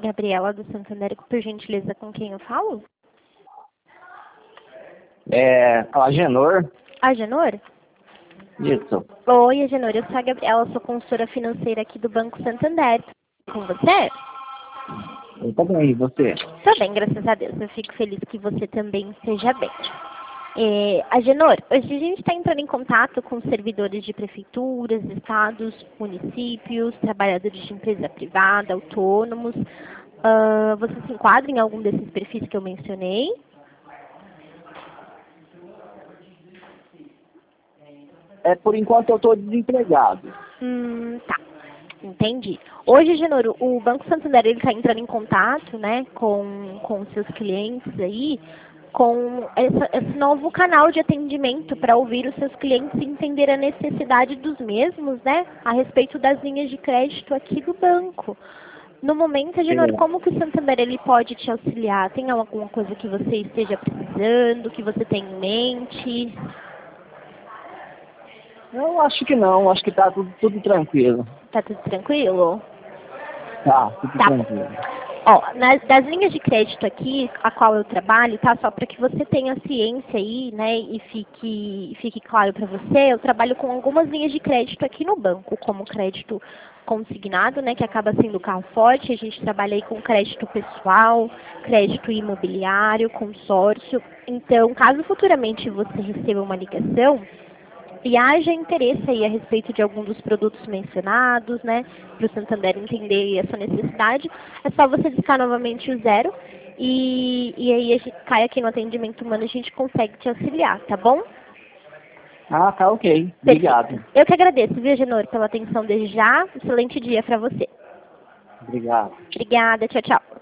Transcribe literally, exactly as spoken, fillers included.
Gabriela do Santander, por gentileza, com quem eu falo? É, a Agenor. Agenor? Isso. Oi, Agenor, eu sou a Gabriela, sou consultora financeira aqui do Banco Santander. Com você? Eu tô bem, e você? Tô bem, graças a Deus. Eu fico feliz que você também esteja bem. É, Agenor, hoje a gente está entrando em contato com servidores de prefeituras, estados, municípios, trabalhadores de empresa privada, autônomos. Uh, você se enquadra em algum desses perfis que eu mencionei? É, por enquanto eu tô desempregado. Hum, tá. Entendi. Hoje, Genoro, o Banco Santander está entrando em contato, né, com, com seus clientes aí, com essa, esse novo canal de atendimento para ouvir os seus clientes e entender a necessidade dos mesmos, né, a respeito das linhas de crédito aqui do banco. No momento, Genoro, É. como que o Santander ele pode te auxiliar? Tem alguma coisa que você esteja precisando, que você tem em mente? Eu acho que não, acho que tá tudo, tudo tranquilo. Tá tudo tranquilo? Tá, tudo Tá bom. tranquilo. Ó, nas, das linhas de crédito aqui, a qual eu trabalho, tá? Só para que você tenha ciência aí, né, e fique, fique claro para você, eu trabalho com algumas linhas de crédito aqui no banco, como crédito consignado, né, que acaba sendo o carro forte, a gente trabalha aí com crédito pessoal, crédito imobiliário, consórcio. Então, caso futuramente você receba uma ligação, e haja interesse aí a respeito de algum dos produtos mencionados, né, para o Santander entender essa necessidade, é só você discar novamente o zero e, e aí a gente cai aqui no atendimento humano e a gente consegue te auxiliar, tá bom? Ah, tá ok. Perfeito. Obrigado. Eu que agradeço, viu, Genor, pela atenção desde já. Excelente dia para você. Obrigado. Obrigada, tchau, tchau.